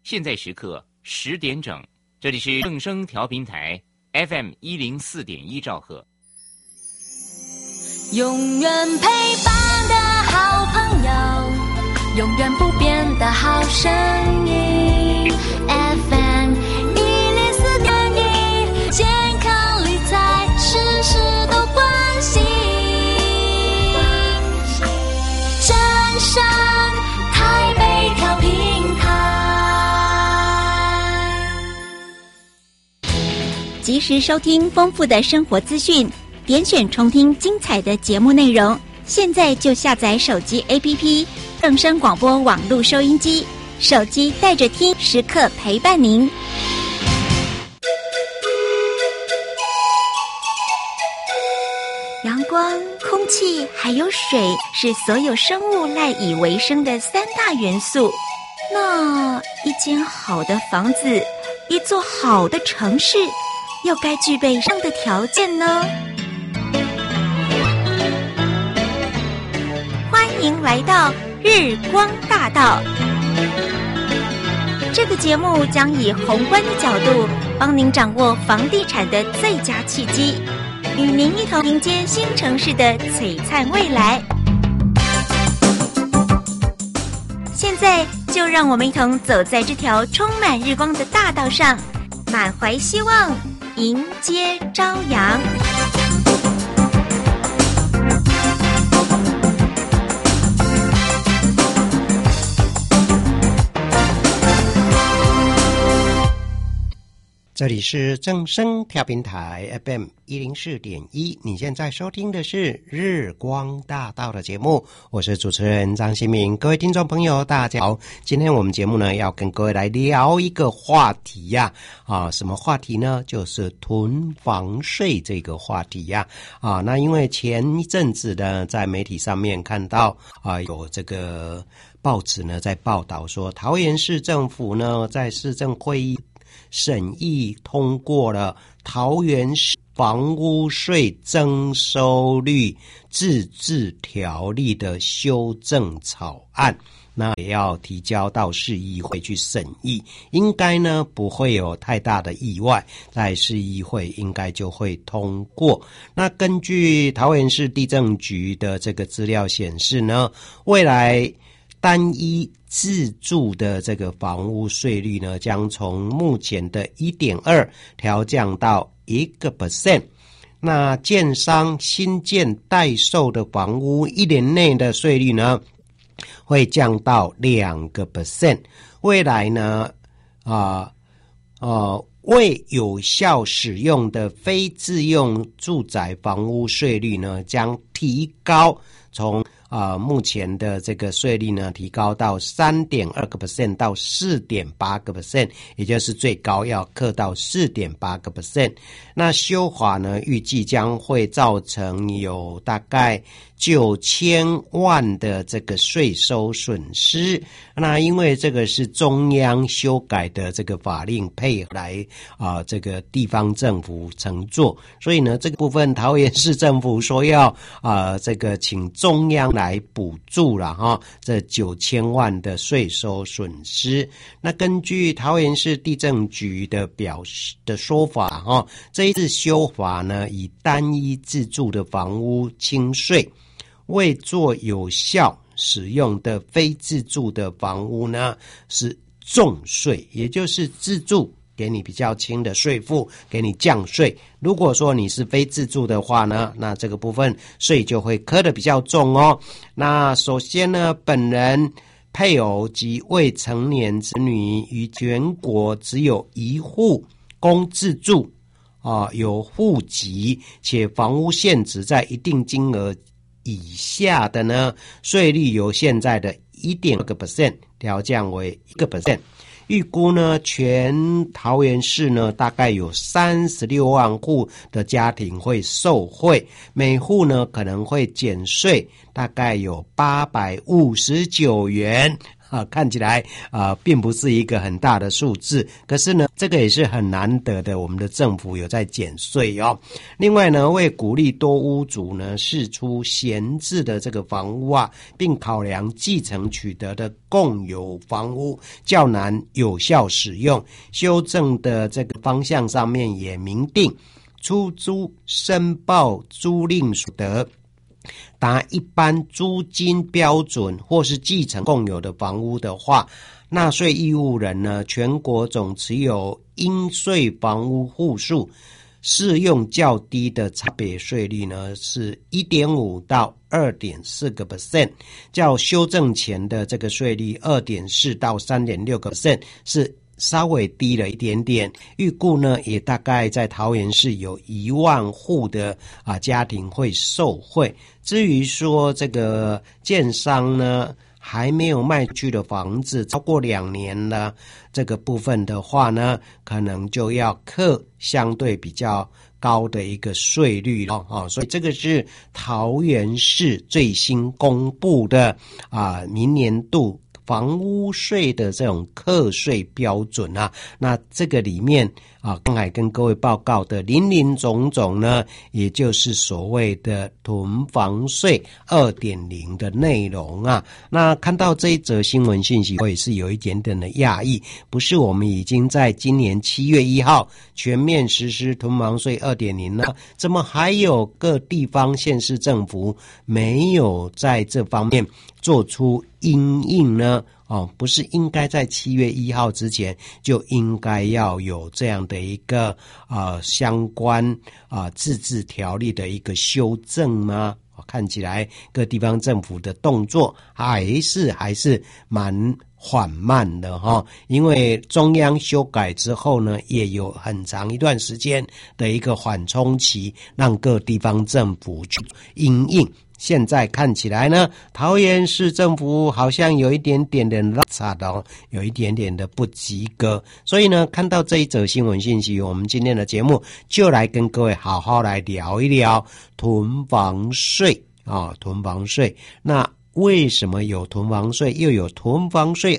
现在时刻10点整，这里是正声调频台 FM104.1兆赫。 永远陪伴的好朋友，永远不变的好声音 FM104.1，健康理财事事都关心，正声台北调频台， 及时收听丰富的生活资讯，点选重听精彩的节目内容，现在就下载手机 APP 正声广播网络收音机，手机带着听，时刻陪伴您。阳光、空气还有水是所有生物赖以为生的3大元素。那一间好的房子，一座好的城市，又该具备什么样的条件呢？欢迎来到日光大道。这个节目将以宏观的角度，帮您掌握房地产的最佳契机，与您一同迎接新城市的璀璨未来。现在就让我们一同走在这条充满日光的大道上，满怀希望，迎接朝阳。 这里是正声调频台 FM104.1，你现在收听的是日光大道的节目，我是主持人张新明。各位听众朋友大家好，今天我们节目呢要跟各位来聊一个话题呀，什么话题呢？就是囤房税这个话题呀。那因为前一阵子呢在媒体上面看到有这个报纸呢在报道说，桃园市政府呢在市政会议审议通过了桃园市房屋税征收率自治条例的修正草案，那也要提交到市议会去审议，应该呢不会有太大的意外，在市议会应该就会通过。那根据桃园市地政局的这个资料显示呢，未来单一自住的这个房屋税率呢，将从目前的 1.2 调降到 1%。那建商新建待售的房屋1年内的税率呢，会降到 2%。未来呢，未有效使用的非自用住宅房屋税率呢，将提高，从目前的这个税率呢提高到 3.2% 到 4.8%， 也就是最高要课到 4.8%。 那修法呢预计将会造成有大概9000万的这个税收损失。那因为这个是中央修改的这个法令配合来这个地方政府承做，所以呢这个部分桃园市政府说要这个请中央来补助了这9000万的税收损失。那根据桃园市地政局的说法这一次修法呢，以单一自住的房屋轻税，未做有效使用的非自住的房屋呢是重税，也就是自住给你比较轻的税负，给你降税。如果说你是非自住的话呢，那这个部分税就会课得比较重哦。那首先呢，本人、配偶及未成年子女于全国只有一户供自住有户籍，且房屋现值在一定金额以下的呢，税率由现在的 1.2% 调降为 1%。预估呢，全桃园市呢大概有36万户的家庭会受惠，每户呢可能会减税大概有859元看起来并不是一个很大的数字，可是呢，这个也是很难得的，我们的政府有在减税哦。另外呢，为鼓励多屋主呢释出闲置的这个房屋啊，并考量继承取得的共有房屋较难有效使用，修正的这个方向上面也明定，出租申报租赁所得达一般租金标准或是继承共有的房屋的话，纳税义务人呢，全国总持有应税房屋户数适用较低的差别税率呢是 1.5 到 2.4%， 较修正前的这个税率 2.4 到 3.6% 是稍微低了一点点，预估呢也大概在桃园市有1万户的家庭会受惠。至于说这个建商呢还没有卖出去的房子超过2年了，这个部分的话呢，可能就要课相对比较高的一个税率了所以这个是桃园市最新公布的明年度房屋税的这种课税标准啊。那这个里面刚才跟各位报告的林林总总呢，也就是所谓的囤房税 2.0 的内容啊。那看到这一则新闻信息，我也是有一点点的讶异，不是我们已经在今年7月1号全面实施囤房税 2.0 呢？怎么还有各地方县市政府没有在这方面做出因应呢？不是应该在7月1号之前就应该要有这样的一个相关自治条例的一个修正吗？看起来各地方政府的动作还是蛮缓慢的因为中央修改之后呢，也有很长一段时间的一个缓冲期，让各地方政府去因应。现在看起来呢，桃园市政府好像有一点点的落差的有一点点的不及格。所以呢，看到这一则新闻信息，我们今天的节目就来跟各位好好来聊一聊囤房税囤房税。那为什么有囤房税，又有囤房税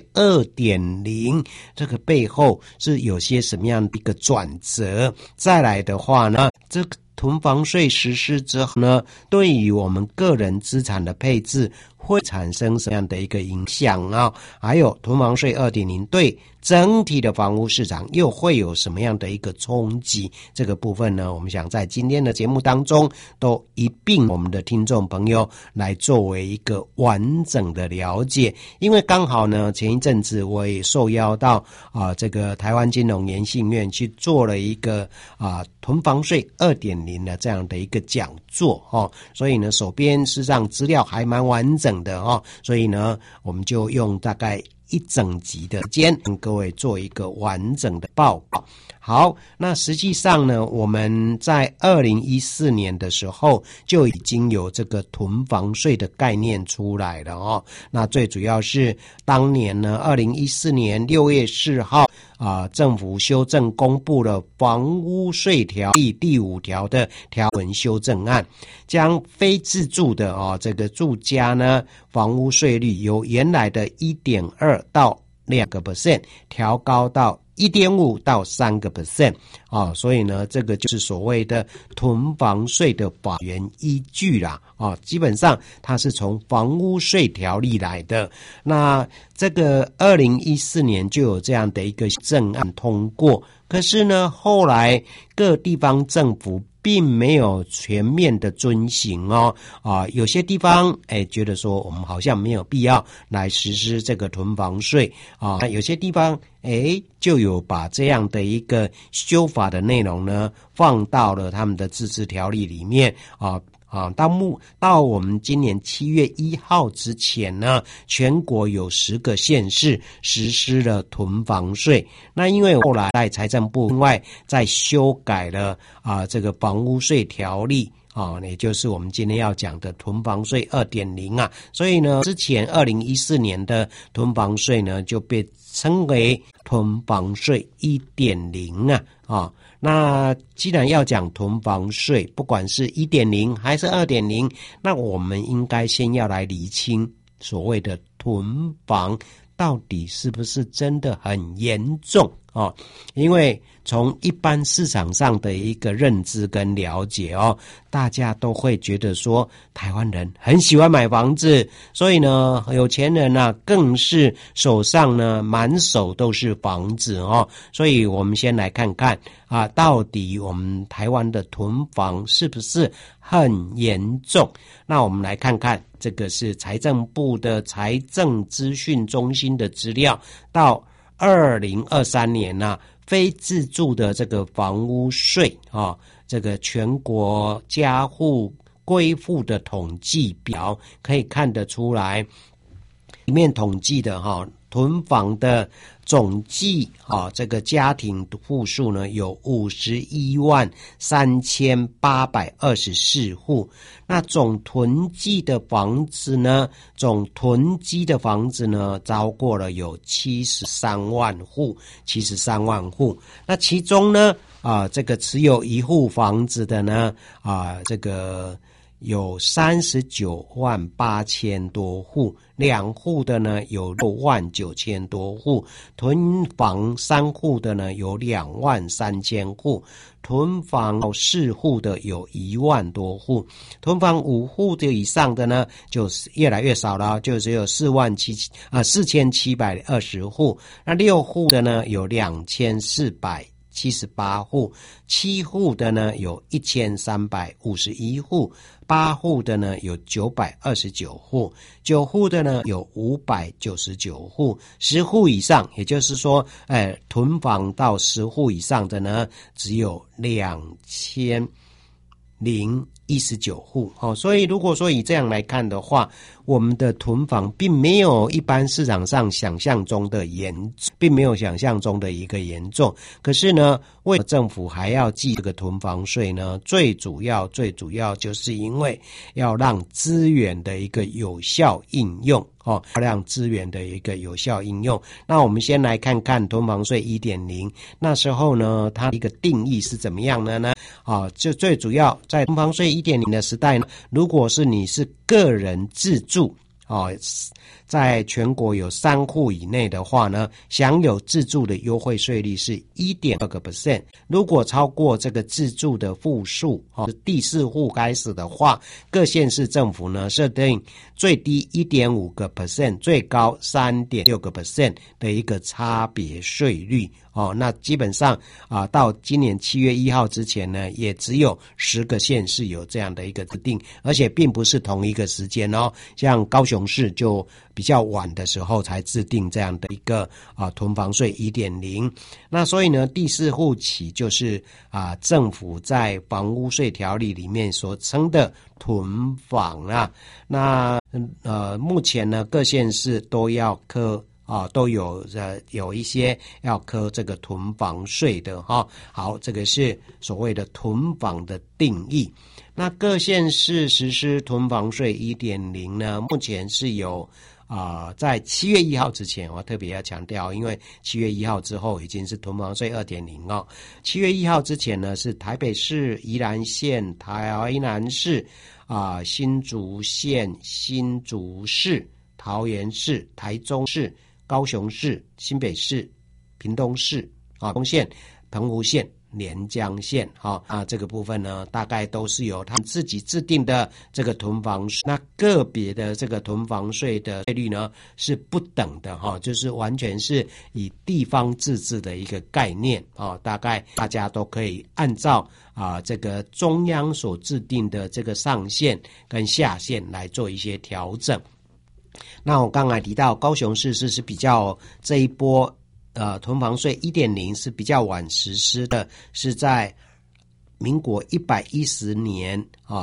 2.0？ 这个背后是有些什么样的一个转折？再来的话呢，这个囤房税实施之后呢，对于我们个人资产的配置会产生什么样的一个影响还有囤房税 2.0 对整体的房屋市场又会有什么样的一个冲击？这个部分呢，我们想在今天的节目当中都一并我们的听众朋友来作为一个完整的了解。因为刚好呢，前一阵子我也受邀到这个台湾金融研信院去做了一个囤房税 2.0 的这样的一个讲座所以呢，手边事实上资料还蛮完整的所以呢，我们就用大概一整集的时间跟各位做一个完整的报告。好，那实际上呢，我们在2014年的时候就已经有这个囤房税的概念出来了那最主要是当年呢，2014年6月4号政府修正公布了房屋税条例第5条的条文修正案，将非自住的这个住家呢房屋税率由原来的 1.2 到 2% 调高到 1.5 到 3% 所以呢，这个就是所谓的囤房税的法源依据啦基本上它是从房屋税条例来的。那这个2014年就有这样的一个正案通过，可是呢，后来各地方政府并没有全面的遵行有些地方觉得说我们好像没有必要来实施这个囤房税那有些地方就有把这样的一个修法的内容呢放到了他们的自治条例里面到我们今年7月1号之前呢，全国有10个县市实施了囤房税。那因为后来在财政部另外再修改了这个房屋税条例也就是我们今天要讲的囤房税 2.0 所以呢，之前2014年的囤房税呢就被称为囤房税 1.0 那既然要讲囤房税，不管是 1.0 还是 2.0， 那我们应该先要来厘清所谓的囤房到底是不是真的很严重哦？因为从一般市场上的一个认知跟了解哦，大家都会觉得说台湾人很喜欢买房子，所以呢有钱人呢更是手上呢满手都是房子哦。所以我们先来看看啊，到底我们台湾的囤房是不是很严重？那我们来看看，这个是财政部的财政资讯中心的资料，到2023年啊，非自住的这个房屋税啊，这个全国家户归户的统计表可以看得出来，里面统计的囤房的总计这个家庭户数呢有513824户，那总囤积的房子呢超过了有73万户，那其中呢这个持有一户房子的呢这个有398000多户，两户的呢有69000多户，囤房3户的呢有23000户，囤房4户的有1万多户，囤房5户的以上的呢就是越来越少了，就只有4720户，那6户的呢有2478户，7户的呢有1351户，8户的呢有929户，9户的呢有599户，10户以上，也就是说囤房到10户以上的呢只有2019户所以如果说以这样来看的话，我们的囤房并没有一般市场上想象中的并没有想象中的一个严重。可是呢，为什么政府还要计这个囤房税呢？最主要就是因为要让资源的一个有效应用让资源的一个有效应用。那我们先来看看囤房税 1.0 那时候呢它一个定义是怎么样的呢？就最主要在囤房税 1.0 的时代呢，如果是你是个人自住在全国有3户以内的话呢，享有自住的优惠税率是 1.2%。如果超过这个自住的户数第4户开始的话，各县市政府呢设定最低 1.5%， 最高 3.6% 的一个差别税率那基本上到今年7月1号之前呢，也只有10个县市有这样的一个制定，而且并不是同一个时间像高雄市就比较晚的时候才制定这样的一个囤房税 1.0。 那所以呢第4户起就是政府在房屋税条例里面所称的囤房那目前呢各县市都要都有一些要课这个囤房税的好，这个是所谓的囤房的定义。那各县市实施囤房税 1.0 呢，目前是有在7月1号之前，我特别要强调，因为7月1号之后已经是囤房税 2.0 7月1号之前呢是台北市、宜兰县、台南市新竹县、新竹市、桃园市、台中市、高雄市、新北市、屏东市东县、澎湖县、连江县这个部分呢大概都是由他们自己制定的这个囤房税。那个别的这个囤房税的税率呢是不等的就是完全是以地方自治的一个概念大概大家都可以按照这个中央所制定的这个上限跟下限来做一些调整。那我刚才提到高雄市是比较这一波囤房税 1.0 是比较晚实施的，是在民国110年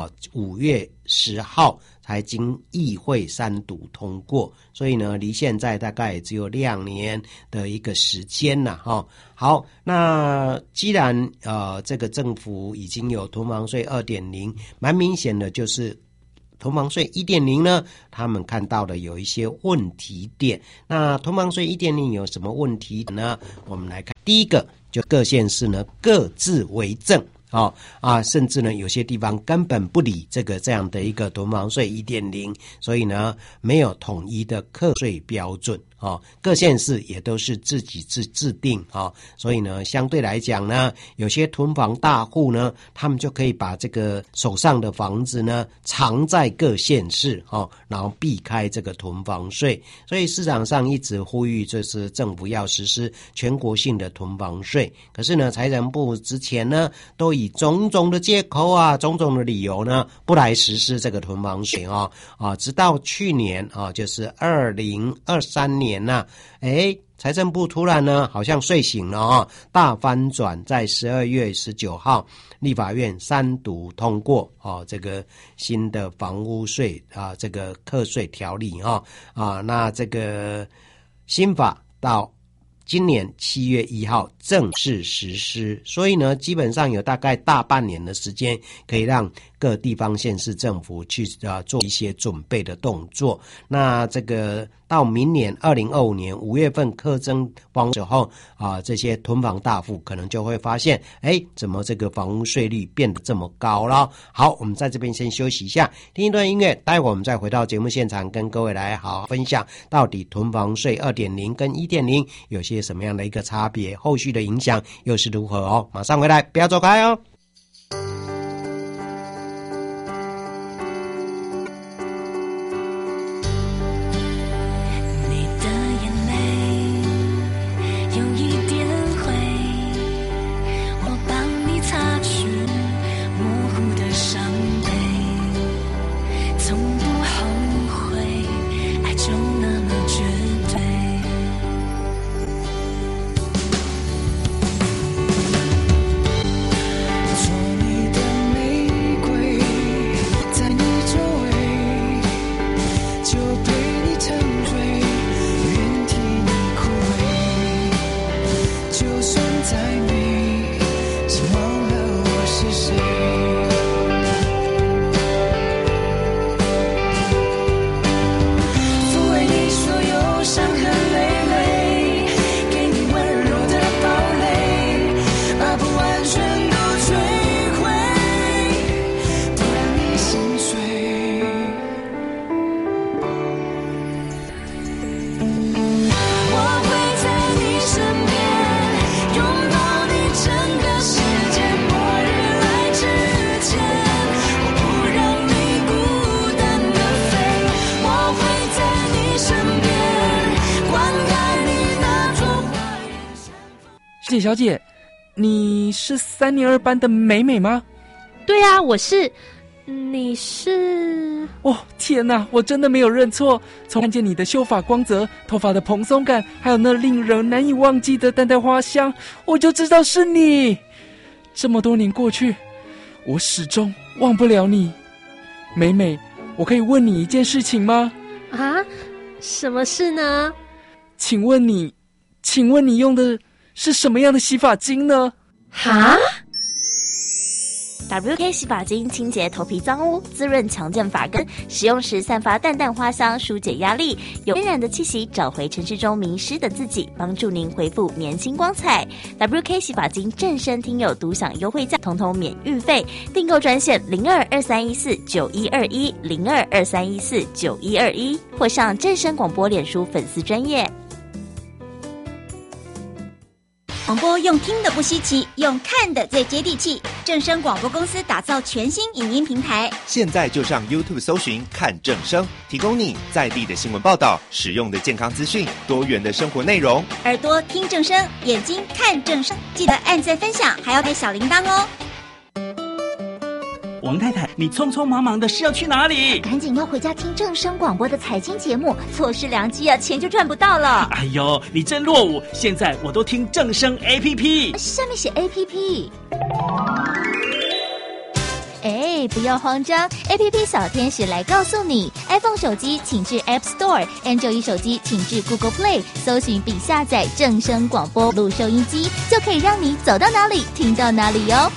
5月10号才经议会3读通过，所以呢离现在大概也只有2年的一个时间好，那既然这个政府已经有囤房税 2.0， 蛮明显的就是囤房税 1.0 呢他们看到的有一些问题点。那囤房税 1.0 有什么问题呢？我们来看第一个，就各县市呢各自为政甚至呢有些地方根本不理这样的一个囤房税 1.0， 所以呢没有统一的课税标准。各县市也都是自己制定所以呢相对来讲呢，有些囤房大户呢，他们就可以把这个手上的房子呢藏在各县市然后避开这个囤房税。所以市场上一直呼吁就是政府要实施全国性的囤房税，可是呢财政部之前呢都以种种的借口种种的理由呢不来实施这个囤房税直到去年就是2023年财政部突然呢好像睡醒了大翻转，在12月19号立法院3读通过这个新的房屋税这个课税条例那这个新法到今年7月1号正式实施，所以呢基本上有大概大半年的时间可以让各地方县市政府去做一些准备的动作。那这个到明年2025年5月份课征房屋之后这些囤房大户可能就会发现怎么这个房屋税率变得这么高了。好，我们在这边先休息一下，听一段音乐，待会我们再回到节目现场，跟各位来好好分享到底囤房税 2.0 跟 1.0 有些什么样的一个差别，后续的影响又是如何马上回来，不要走开谢小姐，你是3年2班的美美吗？ 对啊，我是。你是？ 天哪，我真的没有认错。从看见你的秀发光泽、头发的蓬松感，还有那令人难以忘记的淡淡花香，我就知道是你。这么多年过去，我始终忘不了你。美美，我可以问你一件事情吗？ 什么事呢？ 请问你用的是什么样的洗发精呢 ？WK 洗发精清洁头皮脏污，滋润强健发根，使用时散发淡淡花香，疏解压力，有天然的气息，找回城市中迷失的自己，帮助您恢复年轻光彩。WK 洗发精正身听友独享优惠价，统统免运费，订购专线0223149121 0223149121，或上正声广播脸书粉丝专页。 广播用听的不稀奇，用看的最接地气。正声广播公司打造全新影音平台， 现在就上 YouTube 搜寻看正声，提供你在地的新闻报道、实用的健康资讯、多元的生活内容。 耳朵听正声，眼睛看正声，记得按赞分享，还要开小铃铛哦。 王太太，你匆匆忙忙的是要去哪里？ 赶紧要回家听正声广播的财经节目，错失良机啊，钱就赚不到了。 哎呦，你真落伍！现在我都听正声 APP， 下面写 APP。不要慌张 ，APP 小天使来告诉你 ，iPhone 手机请至 App Store，Android 手机请至 Google Play， 搜寻并下载正声广播录收音机，就可以让你走到哪里听到哪里哟。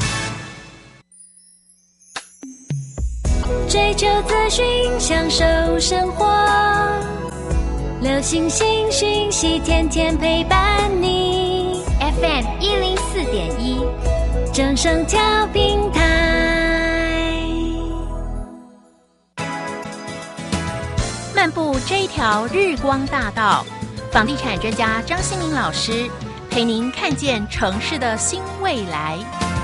追求资讯，享受生活，流行新讯息，天天陪伴你。 FM 104.1， 正声调频台。 漫步这一条日光大道，房地产专家张新民老师陪您看见城市的新未来。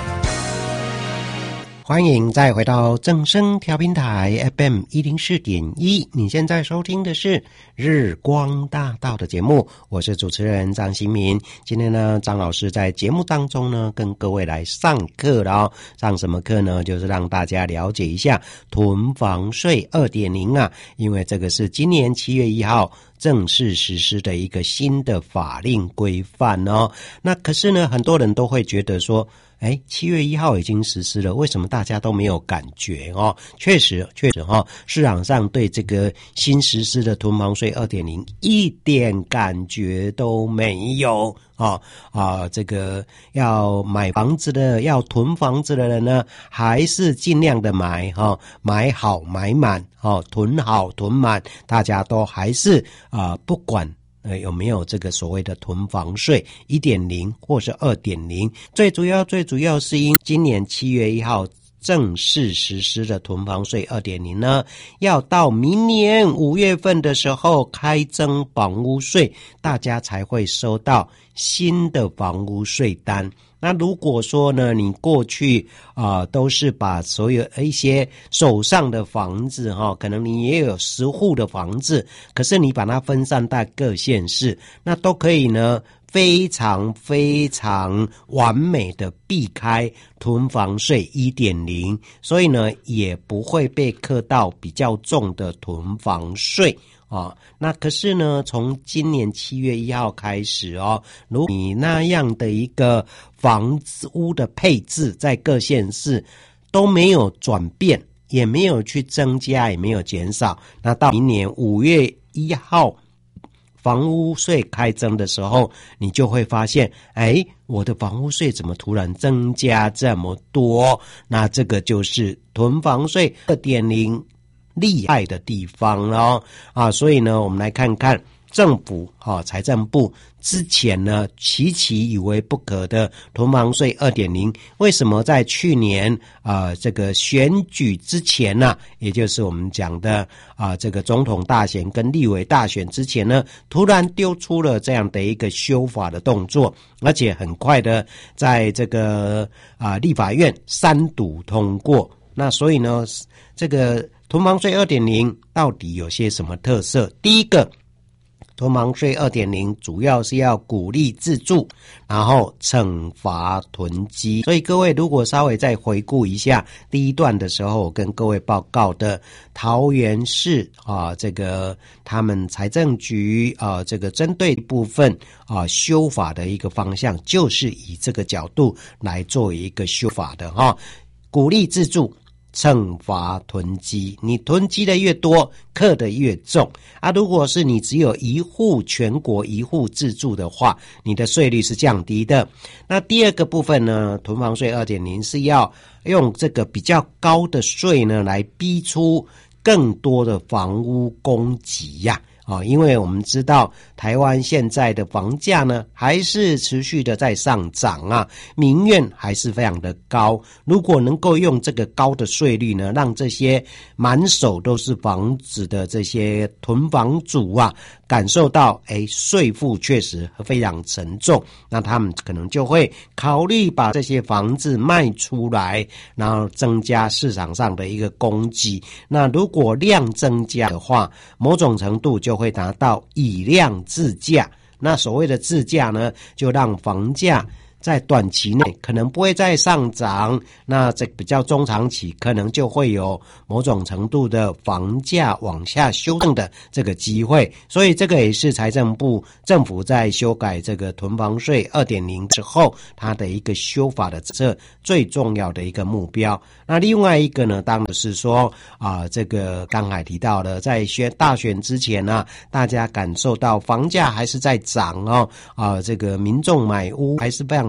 欢迎再回到正声调频台 FM 104.1，你现在收听的是日光大道的节目，我是主持人张新民。今天呢，张老师在节目当中呢，跟各位来上课了哦。上什么课呢？就是让大家了解一下囤房税 2.0 啊，因为这个是今年7月1号正式实施的一个新的法令规范哦。那可是呢，很多人都会觉得说7月1号已经实施了，为什么大家都没有感觉哦？确实市场上对这个新实施的囤房税 2.0 一点感觉都没有这个要买房子的要囤房子的人呢，还是尽量的买买好买满囤好囤满，大家都还是不管有没有这个所谓的囤房税 1.0 或是 2.0， 最主要是因今年7月1号正式实施的囤房税 2.0 呢，要到明年5月份的时候开征房屋税，大家才会收到新的房屋税单。那如果说呢，你过去都是把所有一些手上的房子可能你也有10户的房子，可是你把它分散到各县市，那都可以呢非常非常完美的避开囤房税 1.0， 所以呢也不会被课到比较重的囤房税那可是呢，从今年7月1号开始如果你那样的一个房屋的配置在各县市都没有转变，也没有去增加，也没有减少，那到明年5月1号房屋税开征的时候，你就会发现我的房屋税怎么突然增加这么多？那这个就是囤房税 2.0 厉害的地方了所以呢，我们来看看政府财政部之前呢期以为不可的囤房税 2.0， 为什么在去年这个选举之前呢，也就是我们讲的这个总统大选跟立委大选之前呢，突然丢出了这样的一个修法的动作，而且很快的在这个立法院3读通过。那所以呢，这个囤房税 2.0 到底有些什么特色？第一个，囤房税 2.0 主要是要鼓励自住，然后惩罚囤积。所以各位如果稍微再回顾一下第一段的时候，我跟各位报告的桃园市这个他们财政局这个针对部分修法的一个方向，就是以这个角度来做为一个修法的鼓励自住，惩罚囤积，你囤积的越多，课的越重如果是你只有一户全国一户自住的话，你的税率是降低的。那第二个部分呢，囤房税 2.0 是要用这个比较高的税呢来逼出更多的房屋供给因为我们知道台湾现在的房价呢还是持续的在上涨民怨还是非常的高。如果能够用这个高的税率呢，让这些满手都是房子的这些囤房主感受到税负确实非常沉重，那他们可能就会考虑把这些房子卖出来，然后增加市场上的一个供给。那如果量增加的话，某种程度就会达到以量制价。那所谓的制价呢，就让房价在短期内可能不会再上涨，那这比较中长期可能就会有某种程度的房价往下修正的这个机会。所以这个也是财政部政府在修改这个囤房税 2.0 之后，它的一个修法的这最重要的一个目标。那另外一个呢，当然是说这个刚才提到的，在大选之前呢，大家感受到房价还是在涨这个民众买屋还是非常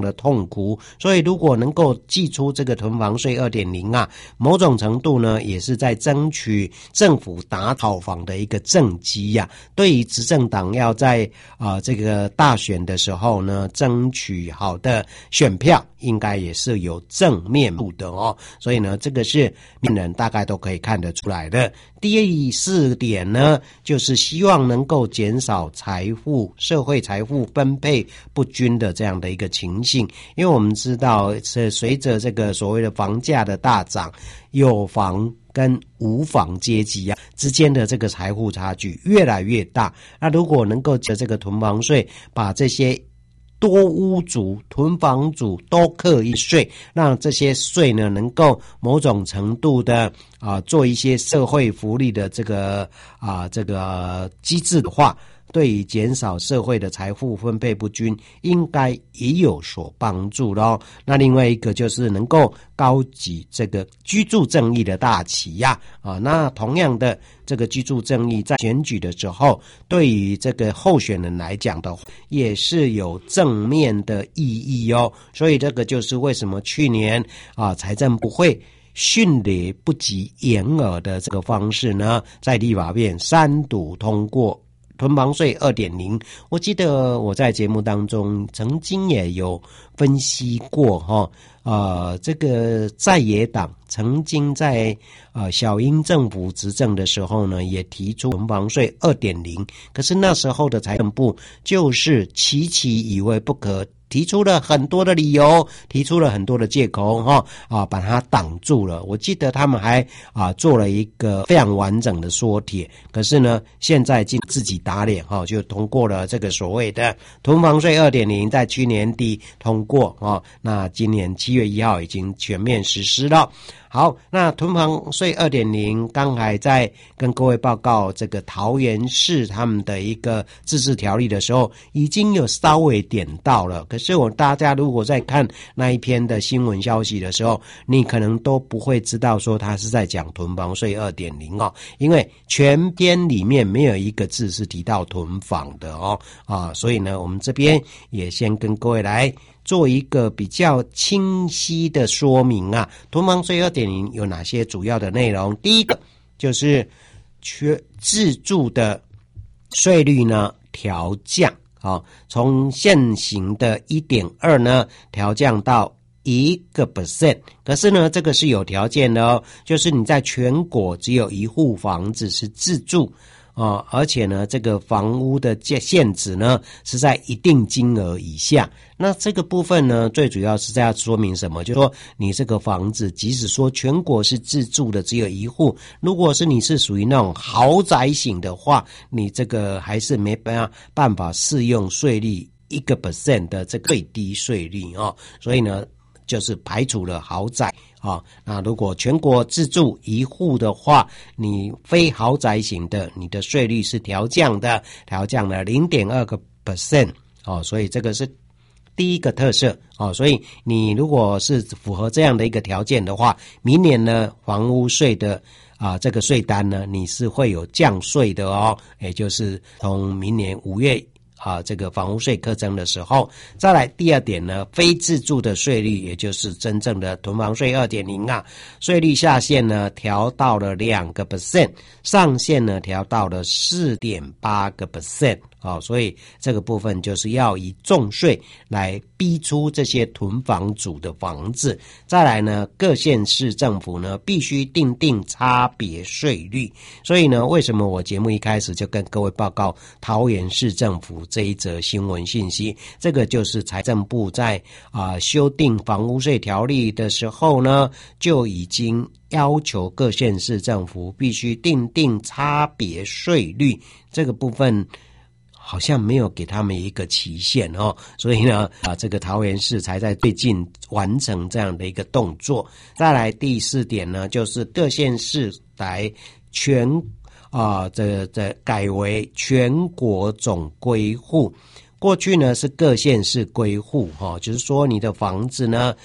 的痛苦。所以如果能够祭出这个囤房税 2.0 啊，某种程度呢也是在争取政府打讨房的一个政绩啊。对于执政党要在这个大选的时候呢争取好的选票，应该也是有正面目的哦。所以呢这个是面人大概都可以看得出来的。第4点呢，就是希望能够减少社会财富分配不均的这样的一个情形。因为我们知道随着这个所谓的房价的大涨，有房跟无房阶级啊之间的这个财富差距越来越大。那如果能够借这个囤房税把这些多屋主、囤房主都课一税，让这些税呢能够某种程度的做一些社会福利的这个机制的话，对于减少社会的财富分配不均应该也有所帮助咯。那另外一个就是能够高举这个居住正义的大旗呀，那同样的这个居住正义在选举的时候，对于这个候选人来讲的话，也是有正面的意义哦。所以这个就是为什么去年财政部会迅雷不及掩耳的这个方式呢，在立法院3读通过囤房税 2.0。 我记得我在节目当中曾经也有分析过这个在野党曾经在小英政府执政的时候呢，也提出囤房税 2.0， 可是那时候的财政部就是期以为不可，提出了很多的理由，提出了很多的借口把它挡住了。我记得他们还做了一个非常完整的说帖，可是呢现在自己打脸就通过了这个所谓的囤房税 2.0， 在去年底通过那今年7月1号已经全面实施了。好，那囤房税 2.0 刚才在跟各位报告这个桃园市他们的一个自治条例的时候，已经有稍微点到了。可是大家如果在看那一篇的新闻消息的时候，你可能都不会知道说他是在讲囤房税 2.0 因为全篇里面没有一个字是提到囤房的所以呢我们这边也先跟各位来做一个比较清晰的说明囤房税 2.0 有哪些主要的内容。第一个就是自住的税率呢调降从现行的 1.2 呢调降到1%，可是呢这个是有条件的就是你在全国只有一户房子是自住而且呢这个房屋的限值呢是在一定金额以下。那这个部分呢最主要是在说明什么，就是说你这个房子即使说全国是自住的只有一户，如果是你是属于那种豪宅型的话，你这个还是没办法适用税率1% 的这个最低税率所以呢就是排除了豪宅那如果全国自住一户的话，你非豪宅型的你的税率是调降了 0.2% 所以这个是第一个特色所以你如果是符合这样的一个条件的话，明年呢房屋税的这个税单呢你是会有降税的也就是从明年5月这个房屋税课征的时候。再来第2点呢，非自住的税率，也就是真正的囤房税 2.0 税率下限呢调到了 2%， 上限呢调到了 4.8%。所以这个部分就是要以重税来逼出这些囤房主的房子。再来呢，各县市政府呢必须订定差别税率。所以呢，为什么我节目一开始就跟各位报告桃园市政府这一则新闻信息？这个就是财政部在修订房屋税条例的时候呢，就已经要求各县市政府必须订定差别税率。这个部分好像没有给他们一个期限所以呢这个桃园市才在最近完成这样的一个动作。再来第4点呢，就是各县市来改为全国总归户。 过去呢是各县市归户就是说你的房子呢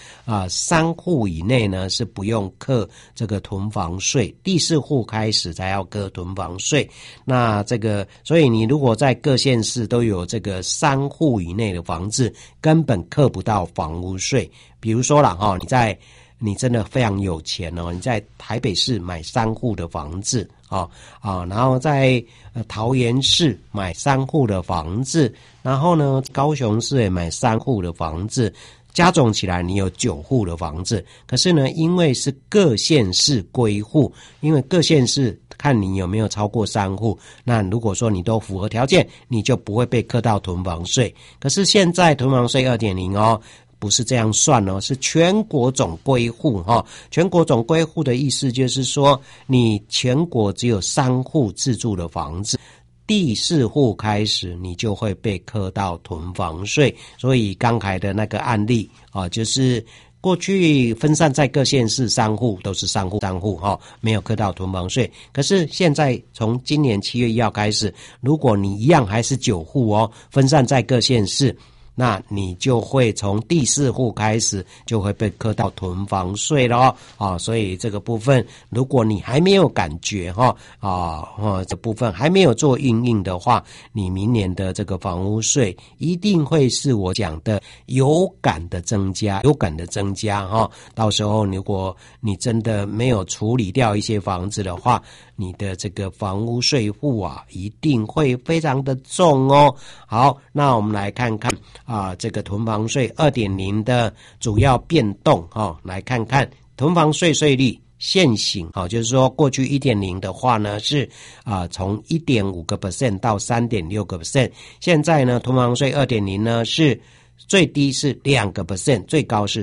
3户以内呢是不用课这个囤房税，第4户开始才要课囤房税。那这个所以你如果在各县市都有这个3户以内的房子，根本课不到房屋税。比如说啦你真的非常有钱你在台北市买3户的房子然后在桃园市买3户的房子，然后呢高雄市也买3户的房子，加总起来你有9户的房子。可是呢因为是各县市归户，因为各县市看你有没有超过3户，那如果说你都符合条件，你就不会被课到囤房税。可是现在囤房税 2.0 不是这样算是全国总归户全国总归户的意思就是说，你全国只有3户自住的房子，第4户开始你就会被课到囤房税。所以刚才的那个案例就是过去分散在各县市3户都是3户没有课到囤房税。可是现在从今年7月1号开始，如果你一样还是9户分散在各县市，那你就会从第4户开始就会被课到囤房税了所以这个部分如果你还没有感觉这部分还没有做因应的话，你明年的这个房屋税一定会是我讲的有感的增加到时候如果你真的没有处理掉一些房子的话，你的这个房屋税负一定会非常的重好，那我们来看看这个囤房税 2.0 的主要变动来看看囤房税税率现行就是说过去 1.0 的话呢是从 1.5% 到 3.6%， 现在呢囤房税 2.0 呢是最低是 2%， 最高是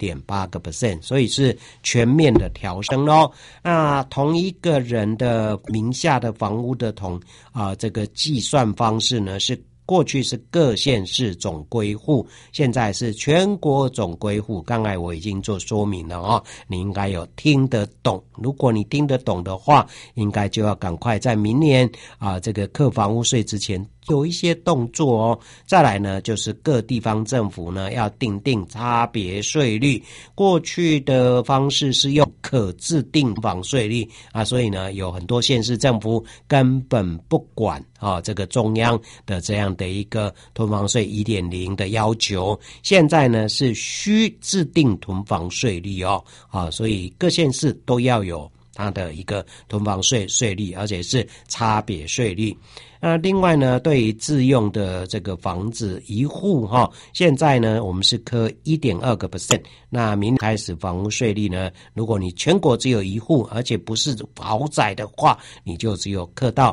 4.8%， 所以是全面的调升那同一个人的名下的房屋的这个计算方式呢是过去是各县市总归户，现在是全国总归户。刚才我已经做说明了你应该有听得懂。如果你听得懂的话，应该就要赶快在明年这个课房屋税之前有一些动作再来呢就是各地方政府呢要订定差别税率，过去的方式是用可制定房税率所以呢有很多县市政府根本不管这个中央的这样的一个囤房税 1.0 的要求，现在呢是需制定囤房税率所以各县市都要有它的一个囤房税税率，而且是差别税率。另外呢对于自用的这个房子一户现在呢我们是课 1.2%， 那明年开始房屋税率呢，如果你全国只有1户而且不是豪宅的话，你就只有课到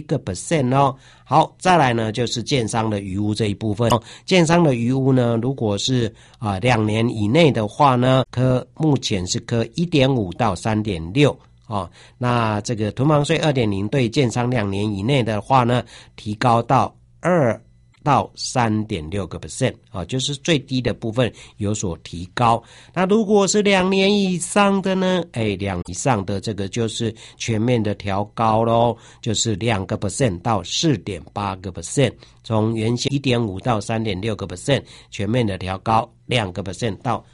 1% 好，再来呢就是建商的余屋这一部分建商的余屋呢，如果是2年以内的话呢，目前是课 1.5 到 3.6那这个囤房税 2.0 对建商2年以内的话呢，提高到2到 3.6% 就是最低的部分有所提高。那如果是2年以上的呢2年以上的这个就是全面的调高咯，就是 2% 到 4.8%， 从原先 1.5 到 3.6% 全面的调高 2% 到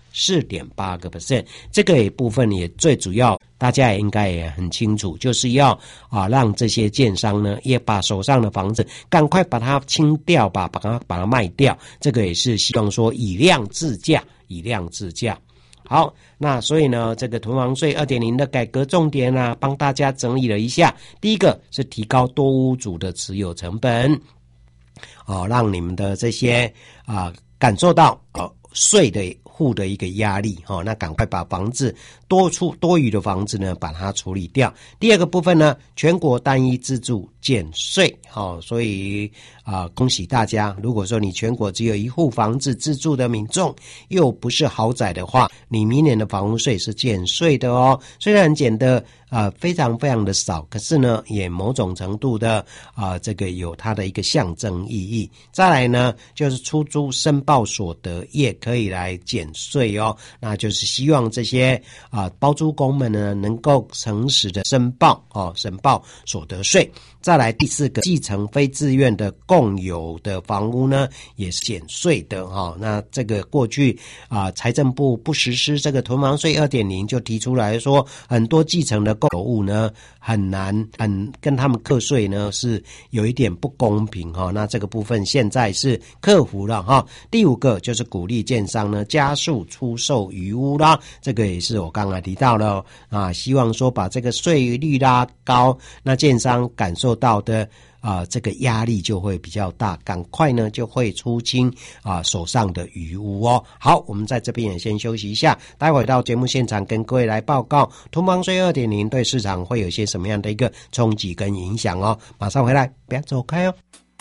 4.8%。 这个部分也最主要大家也应该也很清楚，就是要让这些建商呢也把手上的房子赶快把它清掉把它卖掉，这个也是希望说以量制价。好，那所以呢这个囤房税 2.0 的改革重点帮大家整理了一下。第一个是提高多屋主的持有成本让你们的这些感受到税的户的一个压力那赶快把房子多余的房子呢把它处理掉。第二个部分呢，全国单一自住减税所以恭喜大家，如果说你全国只有1户房子自住的民众，又不是豪宅的话，你明年的房屋税是减税的虽然减的非常非常的少，可是呢也某种程度的这个有它的一个象征意义。再来呢就是出租申报所得也可以来减税那就是希望这些包租公们呢能够诚实的申报所得税。再来第4个，继承非自愿的共有的房屋呢，也是减税的哈。那这个过去财政部不实施这个囤房税 2.0 就提出来说，很多继承的共有物呢很跟他们课税呢是有一点不公平哈。那这个部分现在是克服了哈。第5个就是鼓励建商呢加速出售余屋啦，这个也是我刚才提到了希望说把这个税率拉高，那建商感受到的这个压力就会比较大，赶快呢就会出清手上的余屋哦。好，我们在这边也先休息一下，待会到节目现场跟各位来报告囤房税 2.0 对市场会有一些什么样的一个冲击跟影响哦。马上回来，不要走开哦。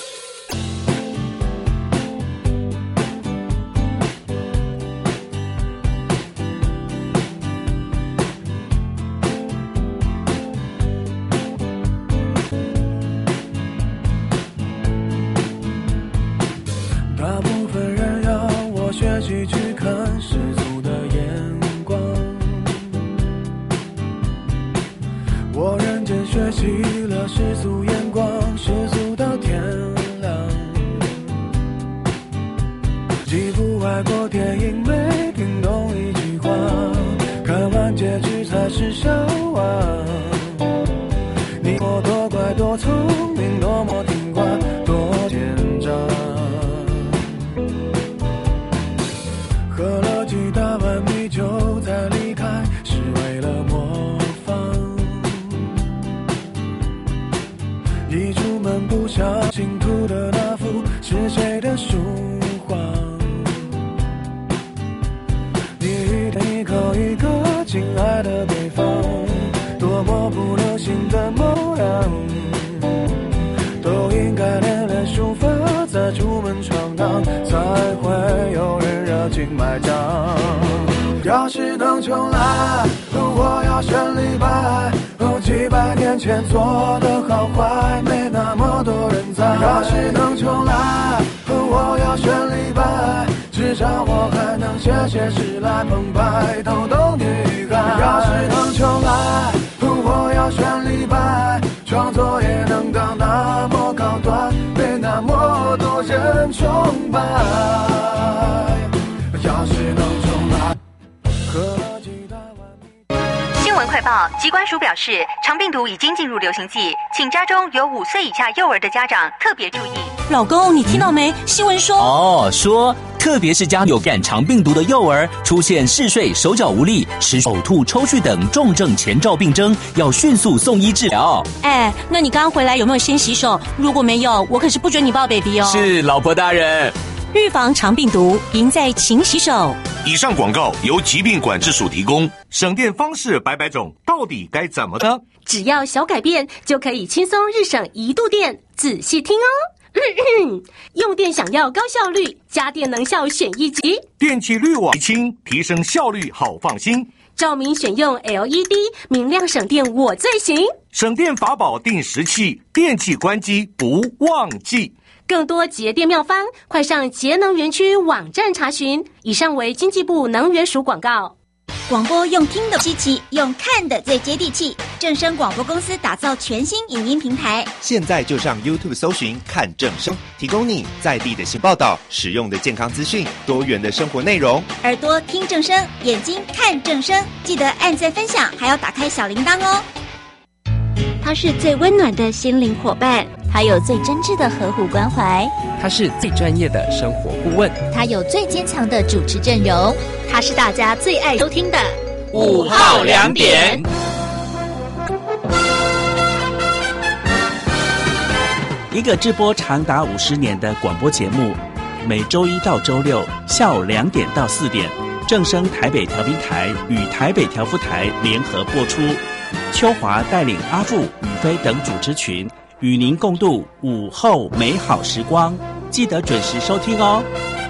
要是能重来，我要选李白。几百年前做的好坏，没那么多人在。要是能重来，我要选李白，至少我还能写诗来澎湃逗逗女孩。要是能重来，我要选李白，创作也能到那么高端，被那么多人崇拜。要是能重来。 新闻快报，疾管署表示，肠病毒已经进入流行季，请家中有5岁以下幼儿的家长特别注意。 老公，你听到没？新闻说特别是家有感肠病毒的幼儿出现嗜睡、手脚无力、持呕吐、抽搐等重症前兆病征，要迅速送医治疗。 那你刚回来有没有先洗手？如果没有，我可是不准你抱 baby 哦。 是，老婆大人。 预防肠病毒，赢在勤洗手。 以上广告由疾病管制署提供。省电方式百百种，到底该怎么呢？ 只要小改变，就可以轻松日省1度电。仔细听哦。用电想要高效率，家电能效选一级。 电气滤网清，提升效率好放心。 照明选用 LED， 明亮省电我最行。 省电法宝定时器，电器关机不忘记。 更多节电妙方，快上节能园区网站查询。以上为经济部能源署广告。 广播用听的稀奇，用看的最接地气。正声广播公司打造全新影音平台， 现在就上 YouTube 搜寻看正声，提供你在地的新报道、实用的健康资讯、多元的生活内容。 耳朵听正声，眼睛看正声，记得按赞分享，还要打开小铃铛哦。 他是最温暖的心灵伙伴， 他有最真挚的呵护关怀， 他是最专业的生活顾问， 他有最坚强的主持阵容， 他是大家最爱收听的 5号2点。 一个直播长达50年的广播节目，每周1到周6下午2点到4点，正声台北调频台与台北调夫台联合播出。秋华带领阿富、宇飞等主持群，与您共度午后美好时光，记得准时收听哦。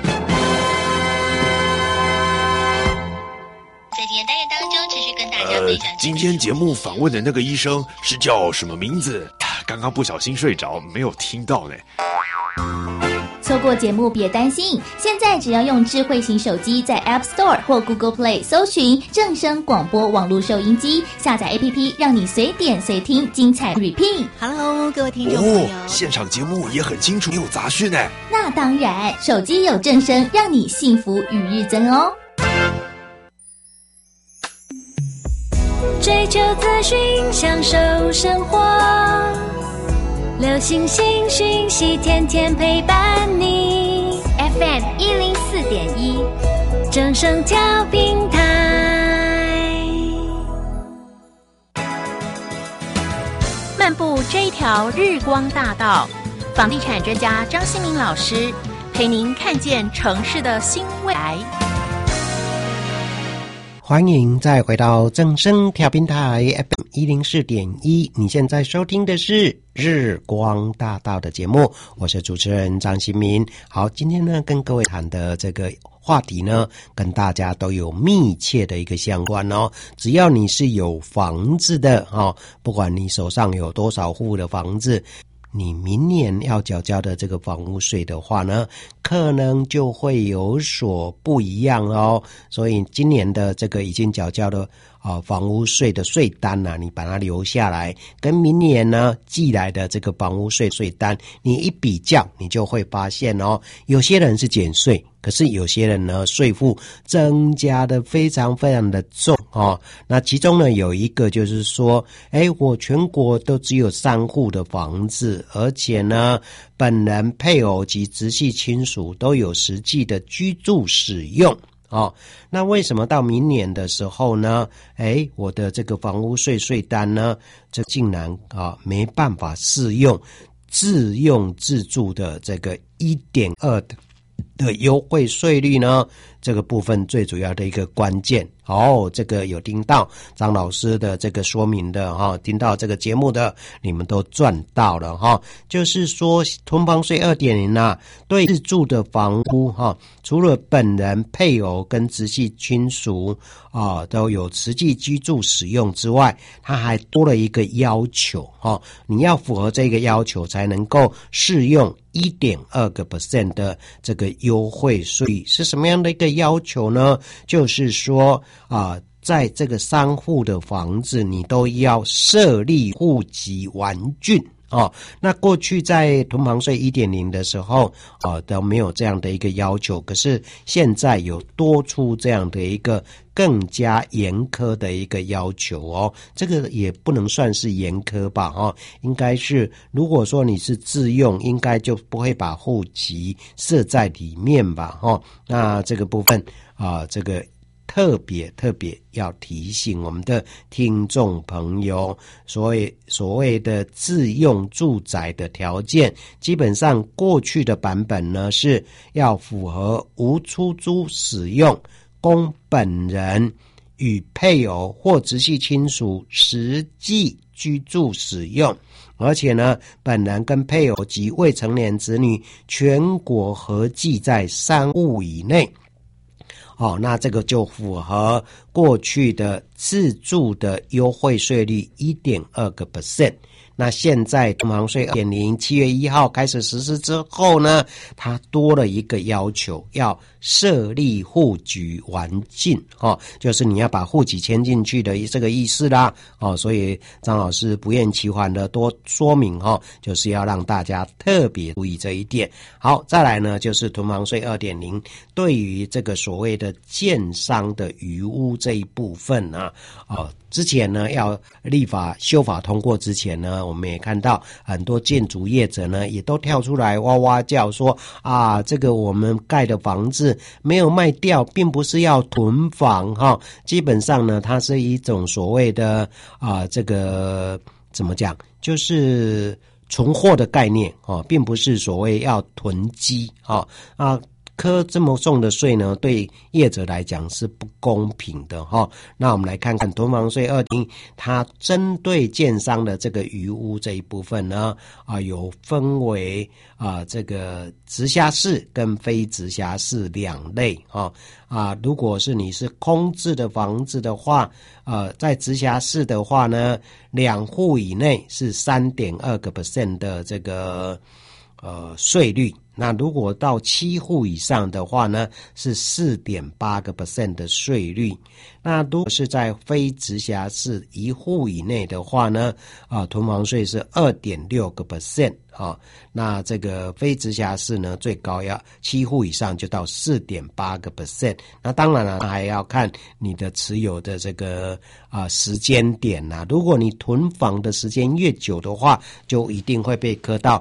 在今天单元当中，持续跟大家分享。 今天节目访问的那个医生是叫什么名字？刚刚不小心睡着，没有听到呢。 错过节目别担心，现在只要用智慧型手机在 App Store 或 Google Play 搜寻正声广播网络收音机，下载 APP 让你随点随听，精彩 repeat。Hello， 各位听众朋友， 现场节目也很清楚，没有杂讯呢。 那当然，手机有正声，让你幸福与日增哦。 追求资讯，享受生活，流行新讯息，天天陪伴你。 FM 104.1， 正声调频台。 漫步这一条日光大道，房地产专家张新民老师陪您看见城市的新未来。 欢迎再回到正声调频台 FM 104.1，你现在收听的是日光大道的节目，我是主持人张新民。好，今天呢跟各位谈的这个话题呢，跟大家都有密切的一个相关哦。只要你是有房子的哦，不管你手上有多少户的房子，你明年要缴交的这个房屋税的话呢，可能就会有所不一样哦。所以今年的这个已经缴交的房屋税的税单啊，你把它留下来，跟明年呢寄来的这个房屋税税单，你一比较，你就会发现哦，有些人是减税，可是有些人呢税负增加的非常非常的重哦。那其中呢有一个就是说，我全国都只有3户的房子，而且呢本人、配偶及直系亲属都有实际的居住使用。那为什么到明年的时候呢，我的这个房屋税税单呢，这竟然没办法适用自用自住的这个 1.2 的优惠税率呢？这个部分最主要的一个关键这个有听到张老师的这个说明的听到这个节目的你们都赚到了就是说囤房税 2.0 啊，对自住的房屋除了本人、配偶跟直系亲属都有实际居住使用之外，它还多了一个要求你要符合这个要求才能够适用 1.2% 的这个优惠税。是什么样的一个要求呢？就是说在这个3户的房子你都要设立户籍完竣那过去在囤房税 1.0 的时候都没有这样的一个要求，可是现在有多出这样的一个更加严苛的一个要求这个也不能算是严苛吧应该是如果说你是自用，应该就不会把户籍设在里面吧那这个部分这个特别要提醒我们的听众朋友，所谓的自用住宅的条件，基本上过去的版本呢是要符合无出租使用，供本人与配偶或直系亲属实际居住使用，而且呢本人跟配偶及未成年子女全国合计在3户以内那这个就符合过去的自住的优惠税率 1.2%。那现在囤房税 2.0 7月1号开始实施之后呢，它多了一个要求，要设立户籍完竣就是你要把户籍迁进去的这个意思啦所以张老师不厌其烦的多说明就是要让大家特别注意这一点。好，再来呢就是囤房税 2.0 对于这个所谓的建商的余屋这一部分呢之前呢要立法修法通过之前呢，我们也看到很多建筑业者呢也都跳出来哇哇叫说这个我们盖的房子没有卖掉，并不是要囤房基本上呢它是一种所谓的这个怎么讲，就是存货的概念并不是所谓要囤积科这么重的税呢，对业者来讲是不公平的那我们来看看囤房税 2.0 它针对建商的这个余屋这一部分呢有分为这个直辖市跟非直辖市2类如果是你是空置的房子的话在直辖市的话呢2户以内是 3.2% 的这个税率， 那如果到7户以上的话呢，是 4.8% 的税率。那如果是在非直辖市1户以内的话呢，囤房税是 2.6%。那这个非直辖市呢，最高要7户以上就到 4.8%。那当然了，还要看你的持有的这个时间点啊。如果你囤房的时间越久的话，就一定会被课到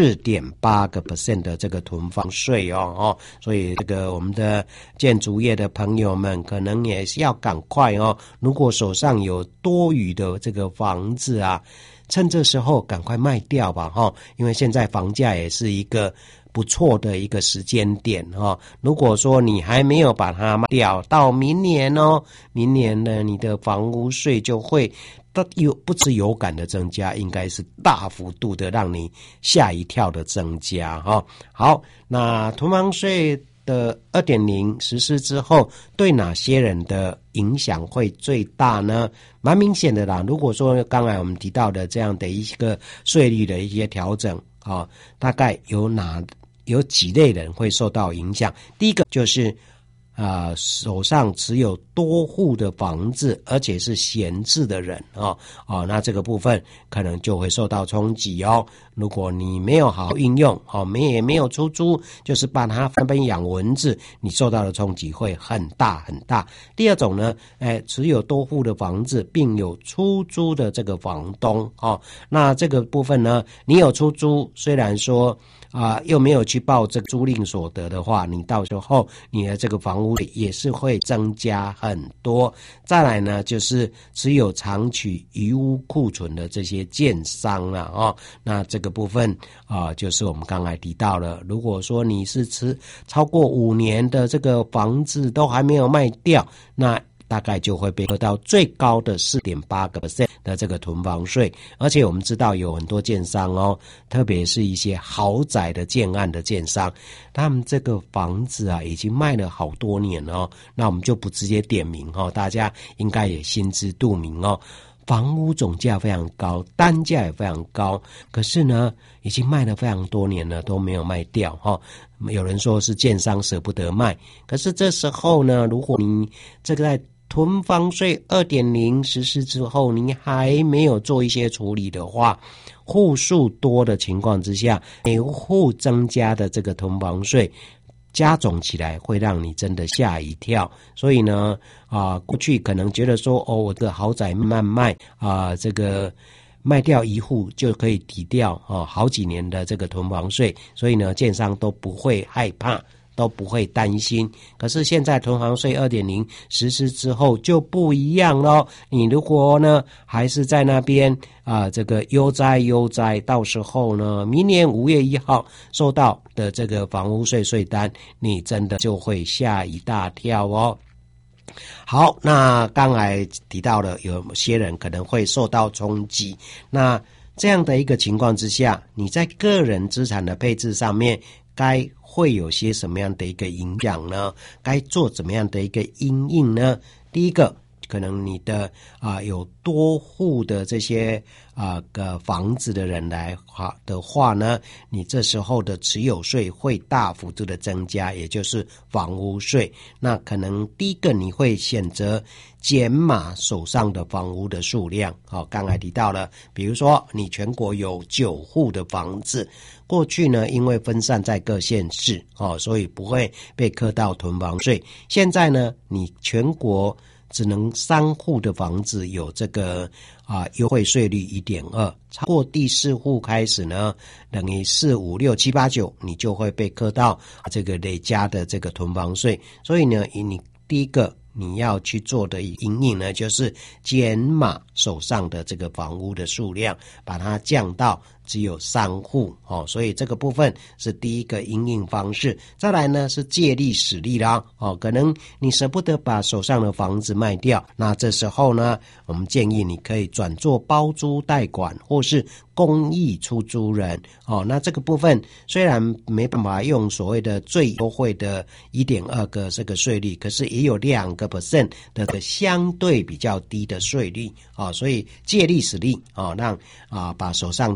4.8% 的这个囤房税哦。所以这个我们的建筑业的朋友们可能也是要赶快哦。如果手上有多余的这个房子啊，趁这时候赶快卖掉吧因为现在房价也是一个不错的一个时间点如果说你还没有把它卖掉，到明年明年呢，你的房屋税就会不只有感的增加，应该是大幅度的让你吓一跳的增加好，那囤房税的 2.0 实施之后，对哪些人的影响会最大呢？蛮明显的啦。如果说刚才我们提到的这样的一个税率的一些调整大概有几类人会受到影响。第一个就是手上持有多户的房子，而且是闲置的人那这个部分可能就会受到冲击如果你没有好好运用也没有出租，就是把它分边养蚊子，你受到的冲击会很大很大。第二种呢，持有多户的房子并有出租的这个房东那这个部分呢，你有出租，虽然说又没有去报这个租赁所得的话，你到时候你的这个房屋也是会增加很多。再来呢，就是持有长期余屋库存的这些建商那这个部分就是我们刚才提到了，如果说你是持超过5年的这个房子都还没有卖掉，那大概就会被课到最高的 4.8% 的这个囤房税。而且我们知道有很多建商特别是一些豪宅的建案的建商，他们这个房子已经卖了好多年那我们就不直接点名大家应该也心知肚明房屋总价非常高，单价也非常高，可是呢已经卖了非常多年了都没有卖掉有人说是建商舍不得卖，可是这时候呢，如果你这个在囤房税 2.0 实施之后，你还没有做一些处理的话，户数多的情况之下，每户增加的这个囤房税加总起来会让你真的吓一跳。所以呢过去可能觉得说我的豪宅慢慢卖这个卖掉一户就可以抵掉好几年的这个囤房税，所以呢建商都不会害怕，都不会担心。可是现在囤房税 2.0 实施之后就不一样咯，你如果呢还是在那边这个悠哉，到时候呢明年5月1号收到的这个房屋税税单，你真的就会吓一大跳好，那刚才提到了有些人可能会受到冲击，那这样的一个情况之下，你在个人资产的配置上面该会有些什么样的一个影响呢？该做怎么样的一个因应呢？第一个，可能你的有多户的这些个房子的人来的话呢，你这时候的持有税会大幅度的增加，也就是房屋税。那可能第一个你会选择减码手上的房屋的数量。刚才提到了，比如说你全国有9户的房子，过去呢因为分散在各县市所以不会被课到囤房税。现在呢你全国只能3户的房子有这个优惠税率 1.2， 超过第4户开始呢，等于4、5、6、7、8、9，你就会被课到这个累加的这个囤房税。所以呢，你第一个你要去做的因应呢，就是减码手上的这个房屋的数量，把它降到只有3户所以这个部分是第一个因应方式。再来呢是借力使力啦可能你舍不得把手上的房子卖掉，那这时候呢我们建议你可以转做包租代管或是公益出租人那这个部分虽然没办法用所谓的最优惠的 1.2 个这个税率，可是也有2% 的相对比较低的税率所以借力使力让把手上的闲置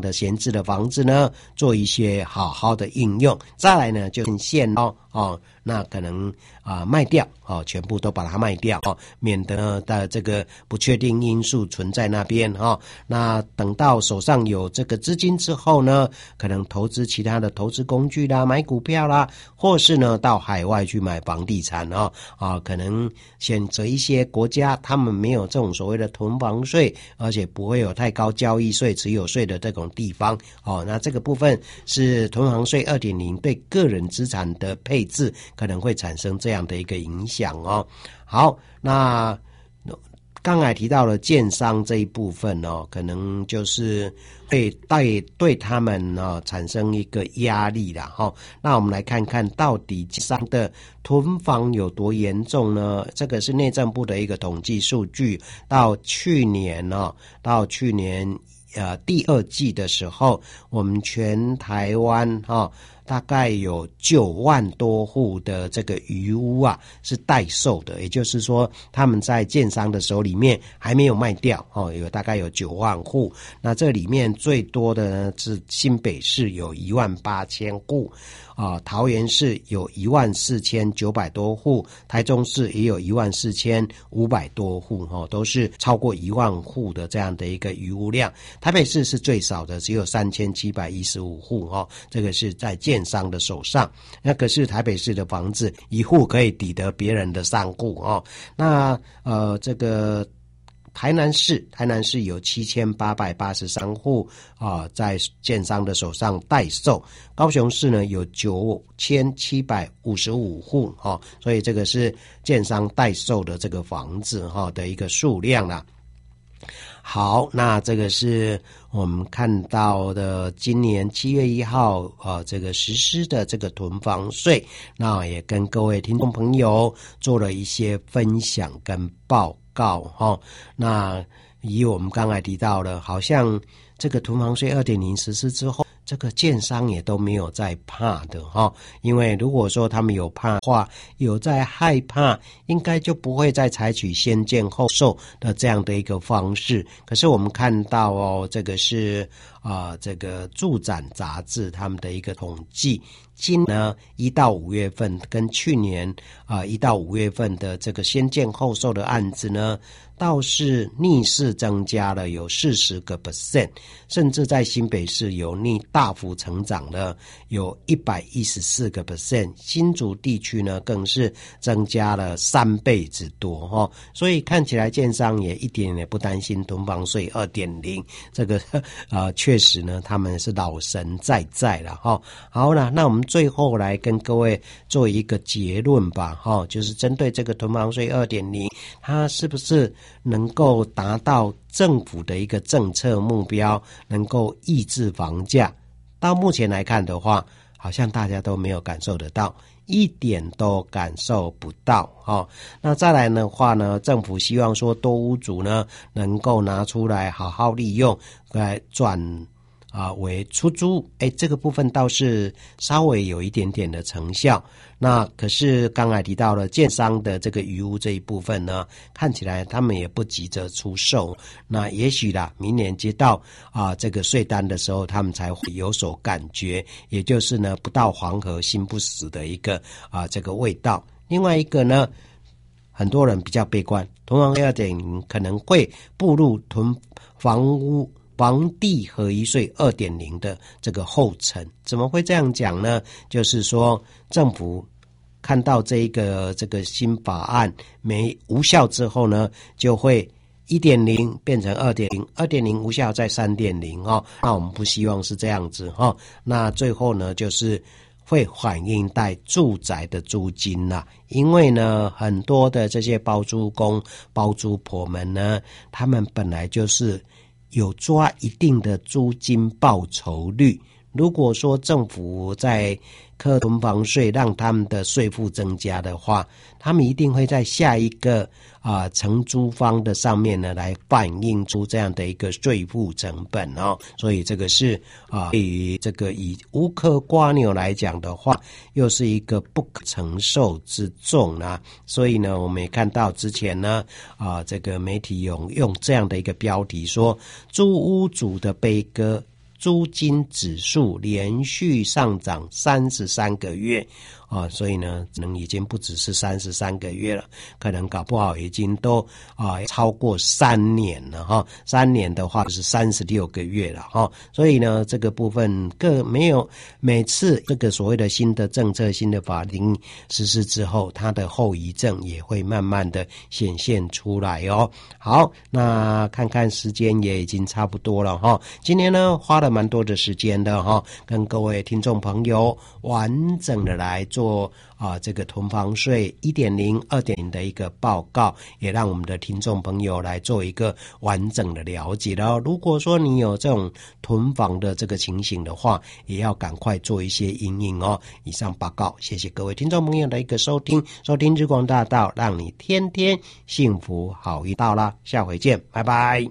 置的房子呢做一些好好的应用。再来呢就限那可能卖掉全部都把它卖掉免得的这个不确定因素存在那边那等到手上有这个资金之后呢，可能投资其他的投资工具啦，买股票啦，或是呢到海外去买房地产可能选择一些国家他们没有这种所谓的囤房税，而且不会有太高交易税、持有税的这种地方那这个部分是囤房税 2.0 对个人资产的配置可能会产生这样的一个影响好，那刚才提到了建商这一部分可能就是会对他们产生一个压力啦那我们来看看到底建商的囤房有多严重呢？这个是内政部的一个统计数据，到去年第二季的时候，我们全台湾大概有9万多户的这个余屋是待售的，也就是说他们在建商的手里面还没有卖掉有大概有9万户。那这里面最多的呢是新北市有18000户桃园市有14900多户，台中市也有14500多户都是超过1万户的这样的一个余屋量。台北市是最少的，只有3715户这个是在建商的手上。那可是台北市的房子一户可以抵得别人的3户那这个台南市有7883户在建商的手上待售，高雄市呢有9755户所以这个是建商待售的这个房子的一个数量啦。好，那这个是我们看到的今年7月1号这个实施的这个囤房税，那也跟各位听众朋友做了一些分享跟报告那以我们刚才提到了，好像这个囤房税 2.0 实施之后，这个建商也都没有在怕的因为如果说他们有怕的话，有在害怕，应该就不会再采取先建后售的这样的一个方式。可是我们看到这个是这个住展杂志他们的一个统计，今年呢1到5月份跟去年1到5月份的这个先建后售的案子呢，倒是逆势增加了有40%，甚至在新北市有大幅成长了有114%，新竹地区呢更是增加了3倍之多所以看起来建商也一点也不担心囤房税 2.0 这个确实呢他们是老神在了好了，那我们最后来跟各位做一个结论吧就是针对这个囤房税 2.0 它是不是能够达到政府的一个政策目标，能够抑制房价。到目前来看的话，好像大家都没有感受得到，一点都感受不到那再来的话呢，政府希望说多屋主呢能够拿出来好好利用来转为出租这个部分倒是稍微有一点点的成效。那可是刚才提到了建商的这个余屋这一部分呢，看起来他们也不急着出售，那也许啦明年接到这个税单的时候他们才会有所感觉，也就是呢不到黄河心不死的一个这个味道。另外一个呢，很多人比较悲观，囤房税 2.0 可能会步入房地合一税 2.0 的这个后尘。怎么会这样讲呢？就是说政府看到这个新法案无效之后呢，就会 1.0 变成 2.0 2.0 无效再 3.0 那我们不希望是这样子那最后呢就是会反映在住宅的租金啦，因为呢很多的这些包租公包租婆们呢，他们本来就是有抓一定的租金报酬率，如果说政府在课囤房税让他们的税负增加的话，他们一定会在下一个承租方的上面呢来反映出这样的一个税负成本所以这个是对于这个以无壳蝸牛来讲的话，又是一个不可承受之重所以呢我们也看到之前呢这个媒体用这样的一个标题说，租屋主的悲歌， 租金指数连续上涨33个月所以呢可能已经不只是33个月了，可能搞不好已经都超过3年了3年的话就是36个月了所以呢这个部分没有每次这个所谓的新的政策新的法令实施之后，它的后遗症也会慢慢的显现出来好，那看看时间也已经差不多了今天呢花了蛮多的时间的跟各位听众朋友完整的来做这个囤房税 1.0、2.0 的一个报告，也让我们的听众朋友来做一个完整的了解了。如果说你有这种囤房的这个情形的话，也要赶快做一些因应以上报告，谢谢各位听众朋友的一个收听日光大道，让你天天幸福好运到啦，下回见，拜拜。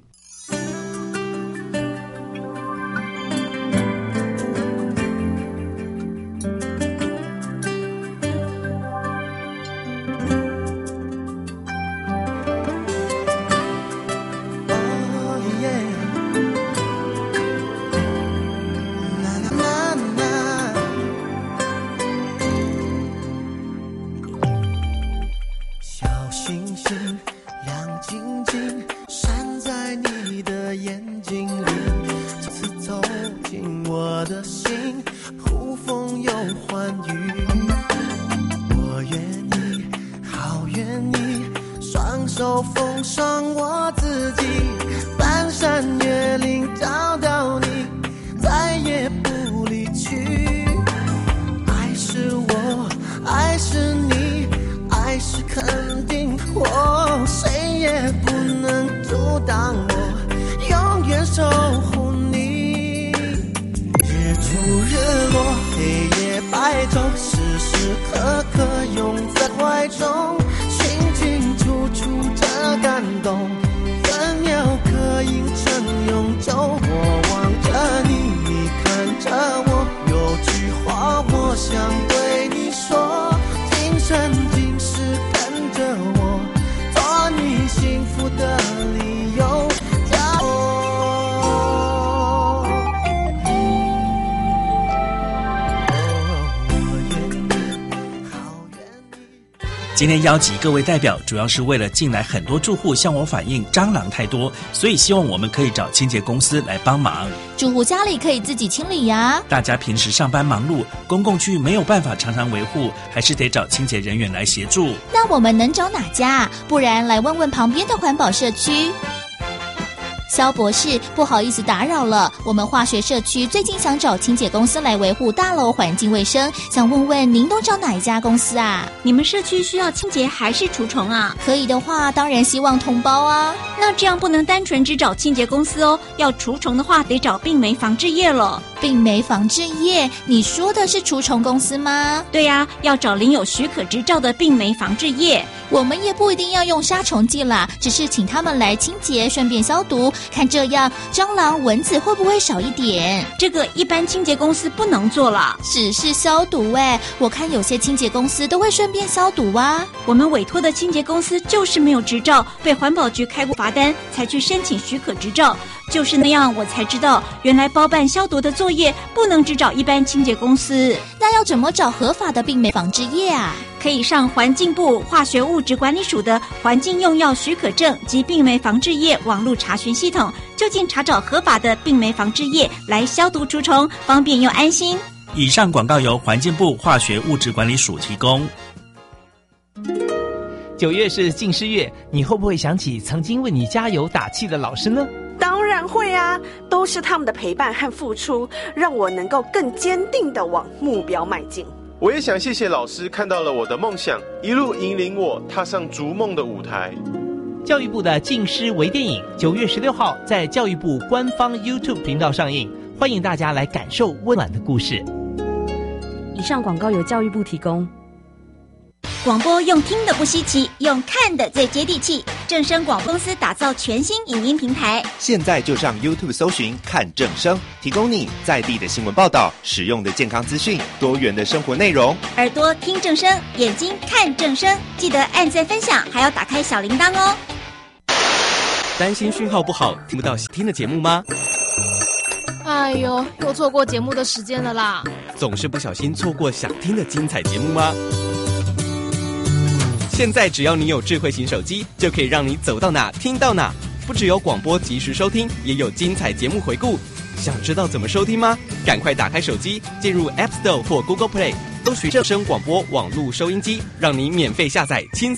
今天邀集各位代表，主要是为了近来很多住户向我反映蟑螂太多，所以希望我们可以找清洁公司来帮忙。 住户家里可以自己清理呀。 大家平时上班忙碌，公共区没有办法常常维护，还是得找清洁人员来协助。 那我们能找哪家？不然来问问旁边的环保社区。肖博士，不好意思打扰了，我们化学社区最近想找清洁公司来维护大楼环境卫生，想问问您都找哪一家公司啊？ 你们社区需要清洁还是除虫啊？ 可以的话，当然希望同胞啊。 那这样不能单纯只找清洁公司哦，要除虫的话得找病媒防治业了。 病媒防治业，你说的是除虫公司吗？ 对呀，要找领有许可执照的病媒防治业。 我们也不一定要用杀虫剂啦，只是请他们来清洁，顺便消毒，看这样蟑螂蚊子会不会少一点。 这个一般清洁公司不能做了， 只是消毒我看有些清洁公司都会顺便消毒啊。 我们委托的清洁公司就是没有执照，被环保局开过罚单才去申请许可执照，就是那样我才知道原来包办消毒的作业不能只找一般清洁公司。 那要怎么找合法的病媒防治业啊？ 可以上环境部化学物质管理署的环境用药许可证及病媒防治业网络查询系统，就近查找合法的病媒防治业来消毒除虫，方便又安心。 以上广告由环境部化学物质管理署提供。 9月是近视月，你会不会想起曾经为你加油打气的老师呢？ 当然会啊，都是他们的陪伴和付出，让我能够更坚定地往目标迈进。 我也想谢谢老师看到了我的梦想，一路引领我踏上逐梦的舞台。 教育部的近视微电影9月16号在教育部官方 YouTube 频道上映，欢迎大家来感受温暖的故事。 以上广告由教育部提供。 广播用听的不稀奇，用看的最接地气。正声广播公司打造全新影音平台， 现在就上 YouTube 搜寻看正声，提供你在地的新闻报道、实用的健康资讯、多元的生活内容。 耳朵听正声，眼睛看正声，记得按赞分享，还要打开小铃铛哦。 担心讯号不好，听不到听的节目吗？ 哎呦，又错过节目的时间了啦！ 总是不小心错过想听的精彩节目吗？现在只要你有智慧型手机，就可以让你走到哪听到哪。不只有广播及时收听，也有精彩节目回顾。想知道怎么收听吗？赶快打开手机，进入 App Store 或 Google Play， 搜寻正声广播网络收音机，让你免费下载轻